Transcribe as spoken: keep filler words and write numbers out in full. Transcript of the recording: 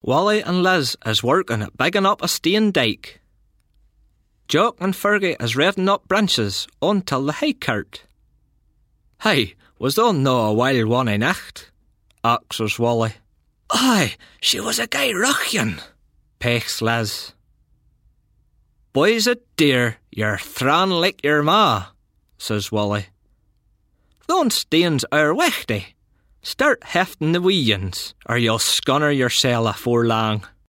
Wally and Liz is working at bigging up a stone dyke. Jock and Fergie is revving up branches until the hay cart. Hey, was there no a wild one in nacht? Axes Wally. Aye, she was a gay ruchyan, pechs Liz. Boys a dear, you're thran like your ma, says Wally. Don't stains our wechty. Start hefting the wee yins, or you'll scunner yoursel afore long.